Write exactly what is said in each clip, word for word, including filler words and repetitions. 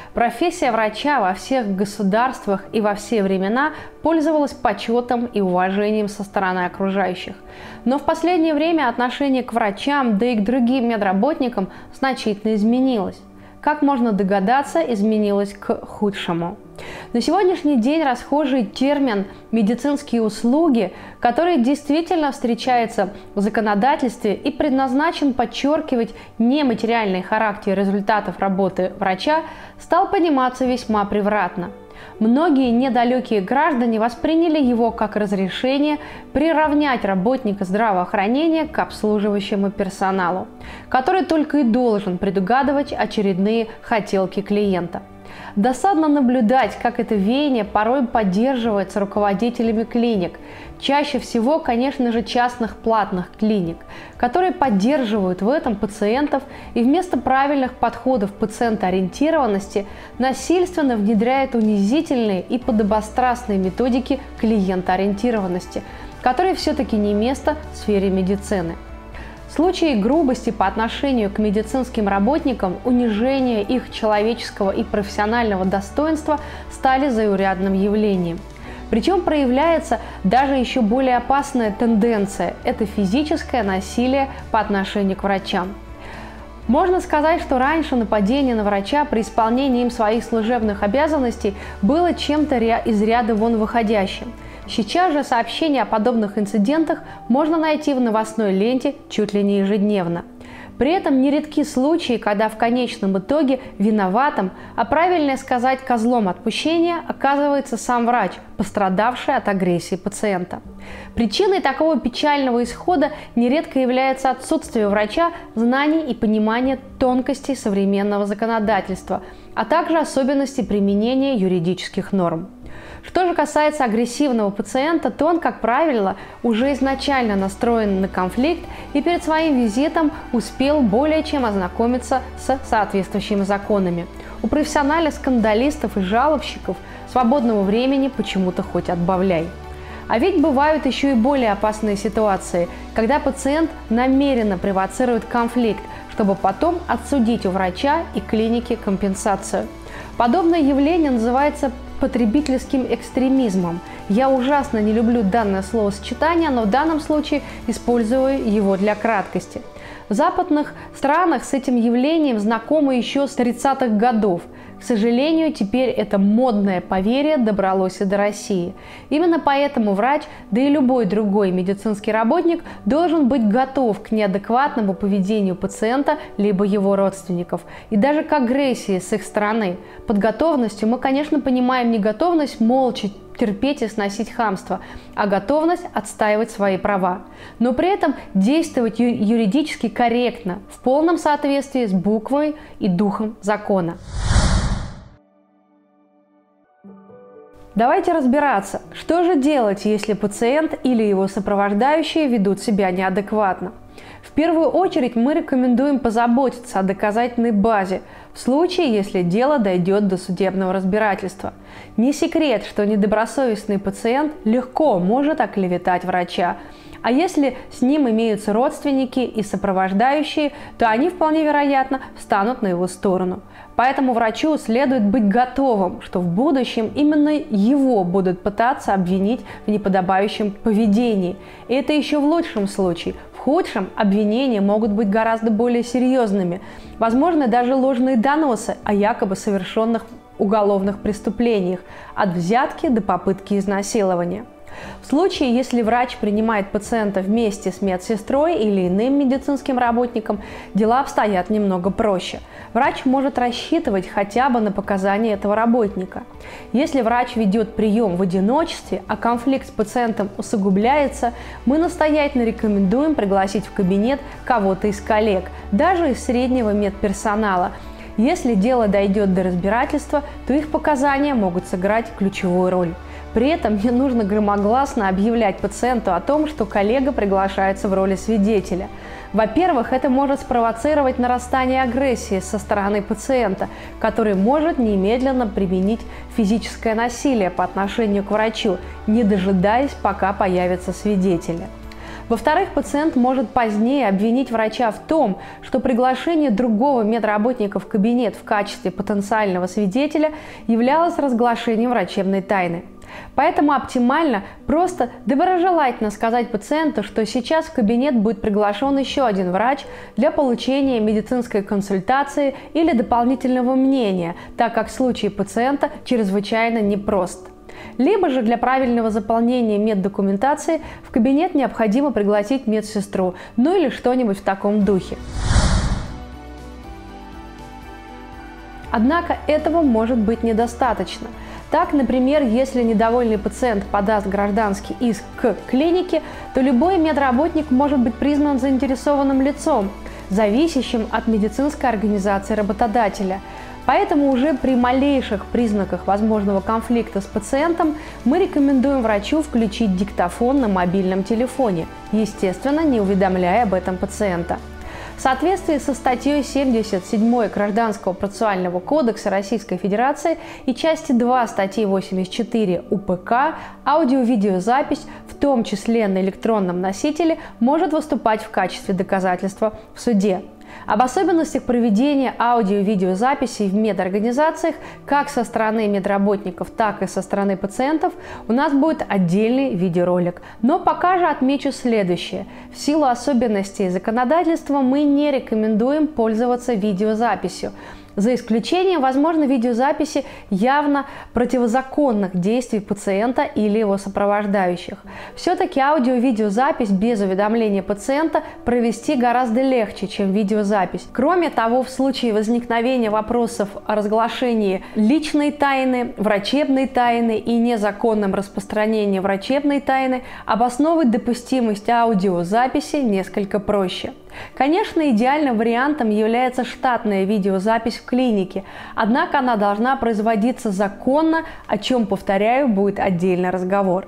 Профессия врача во всех государствах и во все времена пользовалась почетом и уважением со стороны окружающих. Но в последнее время отношение к врачам, да и к другим медработникам значительно изменилось. Как можно догадаться, изменилось к худшему. На сегодняшний день расхожий термин «медицинские услуги», который действительно встречается в законодательстве и предназначен подчеркивать нематериальный характер результатов работы врача, стал пониматься весьма превратно. Многие недалекие граждане восприняли его как разрешение приравнять работника здравоохранения к обслуживающему персоналу, который только и должен предугадывать очередные хотелки клиента. Досадно наблюдать, как это веяние порой поддерживается руководителями клиник, чаще всего, конечно же, частных платных клиник, которые поддерживают в этом пациентов и вместо правильных подходов пациентоориентированности насильственно внедряют унизительные и подобострастные методики клиентоориентированности, которые все-таки не место в сфере медицины. Случаи грубости по отношению к медицинским работникам, унижения их человеческого и профессионального достоинства стали заурядным явлением. Причем проявляется даже еще более опасная тенденция – это физическое насилие по отношению к врачам. Можно сказать, что раньше нападение на врача при исполнении им своих служебных обязанностей было чем-то из ряда вон выходящим. Сейчас же сообщения о подобных инцидентах можно найти в новостной ленте чуть ли не ежедневно. При этом нередки случаи, когда в конечном итоге виноватым, а правильнее сказать козлом отпущения, оказывается сам врач, пострадавший от агрессии пациента. Причиной такого печального исхода нередко является отсутствие у врача знаний и понимания тонкостей современного законодательства, а также особенностей применения юридических норм. Что же касается агрессивного пациента, то он, как правило, уже изначально настроен на конфликт и перед своим визитом успел более чем ознакомиться с соответствующими законами. У профессиональных скандалистов и жалобщиков свободного времени почему-то хоть отбавляй. А ведь бывают еще и более опасные ситуации, когда пациент намеренно провоцирует конфликт, чтобы потом отсудить у врача и клиники компенсацию. Подобное явление называется потребительским экстремизмом. Я ужасно не люблю данное словосочетание, но в данном случае использую его для краткости. В западных странах с этим явлением знакомы еще с тридцатых годов. К сожалению, теперь это модное поверье добралось и до России. Именно поэтому врач, да и любой другой медицинский работник должен быть готов к неадекватному поведению пациента либо его родственников, и даже к агрессии с их стороны. Под готовностью мы, конечно, понимаем не готовность молча терпеть и сносить хамство, а готовность отстаивать свои права. Но при этом действовать ю- юридически корректно, в полном соответствии с буквой и духом закона. Давайте разбираться, что же делать, если пациент или его сопровождающие ведут себя неадекватно. В первую очередь мы рекомендуем позаботиться о доказательной базе в случае, если дело дойдет до судебного разбирательства. Не секрет, что недобросовестный пациент легко может оклеветать врача, а если с ним имеются родственники и сопровождающие, то они вполне вероятно встанут на его сторону. Поэтому врачу следует быть готовым, что в будущем именно его будут пытаться обвинить в неподобающем поведении. И это еще в лучшем случае. В худшем обвинения могут быть гораздо более серьезными. Возможны даже ложные доносы о якобы совершенных уголовных преступлениях, от взятки до попытки изнасилования. В случае, если врач принимает пациента вместе с медсестрой или иным медицинским работником, дела обстоят немного проще. Врач может рассчитывать хотя бы на показания этого работника. Если врач ведет прием в одиночестве, а конфликт с пациентом усугубляется, мы настоятельно рекомендуем пригласить в кабинет кого-то из коллег, даже из среднего медперсонала. Если дело дойдет до разбирательства, то их показания могут сыграть ключевую роль. При этом не нужно громогласно объявлять пациенту о том, что коллега приглашается в роли свидетеля. Во-первых, это может спровоцировать нарастание агрессии со стороны пациента, который может немедленно применить физическое насилие по отношению к врачу, не дожидаясь, пока появятся свидетели. Во-вторых, пациент может позднее обвинить врача в том, что приглашение другого медработника в кабинет в качестве потенциального свидетеля являлось разглашением врачебной тайны. Поэтому оптимально просто доброжелательно сказать пациенту, что сейчас в кабинет будет приглашен еще один врач для получения медицинской консультации или дополнительного мнения, так как случай пациента чрезвычайно непрост. Либо же для правильного заполнения меддокументации в кабинет необходимо пригласить медсестру, ну или что-нибудь в таком духе. Однако этого может быть недостаточно. Так, например, если недовольный пациент подаст гражданский иск к клинике, то любой медработник может быть признан заинтересованным лицом, зависящим от медицинской организации работодателя. Поэтому уже при малейших признаках возможного конфликта с пациентом мы рекомендуем врачу включить диктофон на мобильном телефоне, естественно, не уведомляя об этом пациента. В соответствии со статьей семьдесят седьмой Гражданского процессуального кодекса Российской Федерации и части два статьи восемьдесят четыре УПК, аудио-видеозапись, в том числе на электронном носителе, может выступать в качестве доказательства в суде. Об особенностях проведения аудио-видеозаписей в медорганизациях как со стороны медработников, так и со стороны пациентов у нас будет отдельный видеоролик. Но пока же отмечу следующее. В силу особенностей законодательства мы не рекомендуем пользоваться видеозаписью. За исключением, возможно, видеозаписи явно противозаконных действий пациента или его сопровождающих. Все-таки аудио-видеозапись без уведомления пациента провести гораздо легче, чем видеозапись. Кроме того, в случае возникновения вопросов о разглашении личной тайны, врачебной тайны и незаконном распространении врачебной тайны, обосновывать допустимость аудиозаписи несколько проще. Конечно, идеальным вариантом является штатная видеозапись в клинике, однако она должна производиться законно, о чем, повторяю, будет отдельный разговор.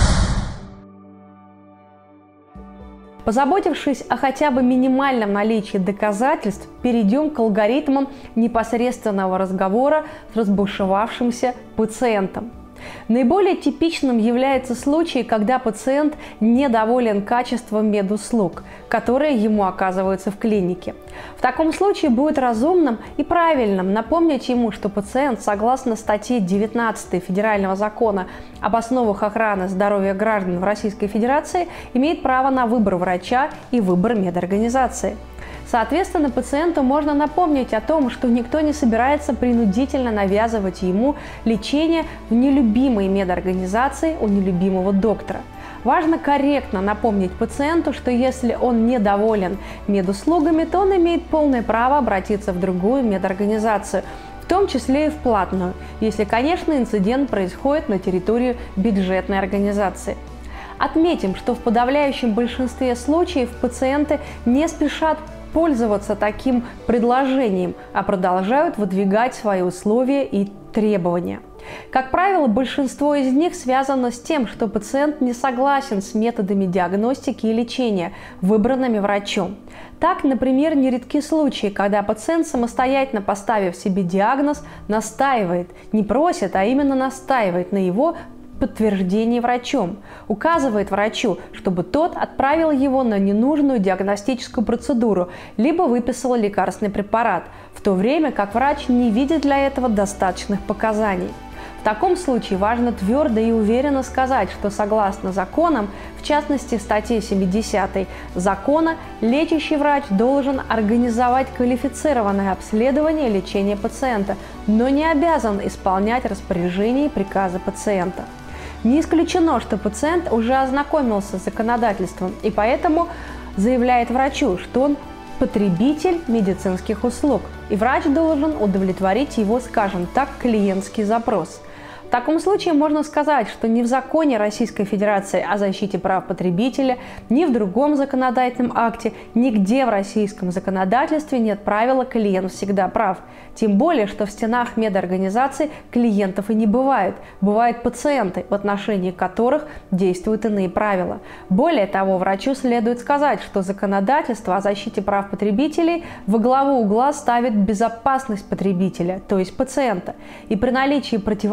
Позаботившись о хотя бы минимальном наличии доказательств, перейдем к алгоритмам непосредственного разговора с разбушевавшимся пациентом. Наиболее типичным является случай, когда пациент недоволен качеством медуслуг, которые ему оказываются в клинике. В таком случае будет разумным и правильным напомнить ему, что пациент, согласно статье девятнадцатой Федерального закона об основах охраны здоровья граждан в Российской Федерации, имеет право на выбор врача и выбор медорганизации. Соответственно, пациенту можно напомнить о том, что никто не собирается принудительно навязывать ему лечение в нелюбимой медорганизации у нелюбимого доктора. Важно корректно напомнить пациенту, что если он недоволен медуслугами, то он имеет полное право обратиться в другую медорганизацию, в том числе и в платную, если, конечно, инцидент происходит на территории бюджетной организации. Отметим, что в подавляющем большинстве случаев пациенты не спешат пользоваться таким предложением, а продолжают выдвигать свои условия и требования. Как правило, большинство из них связано с тем, что пациент не согласен с методами диагностики и лечения, выбранными врачом. Так, например, нередки случаи, когда пациент, самостоятельно поставив себе диагноз, настаивает, не просит, а именно настаивает на его подтверждение врачом, указывает врачу, чтобы тот отправил его на ненужную диагностическую процедуру, либо выписал лекарственный препарат, в то время как врач не видит для этого достаточных показаний. В таком случае важно твердо и уверенно сказать, что согласно законам, в частности статье семидесятой закона, лечащий врач должен организовать квалифицированное обследование и лечение пациента, но не обязан исполнять распоряжения и приказы пациента. Не исключено, что пациент уже ознакомился с законодательством и поэтому заявляет врачу, что он потребитель медицинских услуг, и врач должен удовлетворить его, скажем так, клиентский запрос. В таком случае можно сказать, что ни в законе Российской Федерации о защите прав потребителя, ни в другом законодательном акте, нигде в российском законодательстве нет правила «клиент всегда прав». Тем более, что в стенах медорганизаций клиентов и не бывает. Бывают пациенты, в отношении которых действуют иные правила. Более того, врачу следует сказать, что законодательство о защите прав потребителей во главу угла ставит безопасность потребителя, то есть пациента. И при наличии противоречия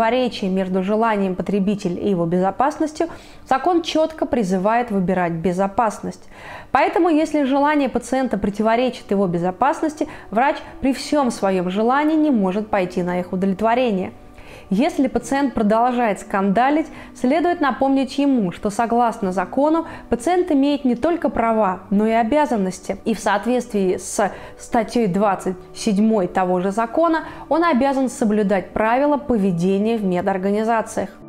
противоречия между желанием потребителя и его безопасностью, закон четко призывает выбирать безопасность. Поэтому, если желание пациента противоречит его безопасности, врач при всем своем желании не может пойти на их удовлетворение. Если пациент продолжает скандалить, следует напомнить ему, что согласно закону пациент имеет не только права, но и обязанности. И в соответствии с статьей двадцать седьмой того же закона он обязан соблюдать правила поведения в медорганизациях.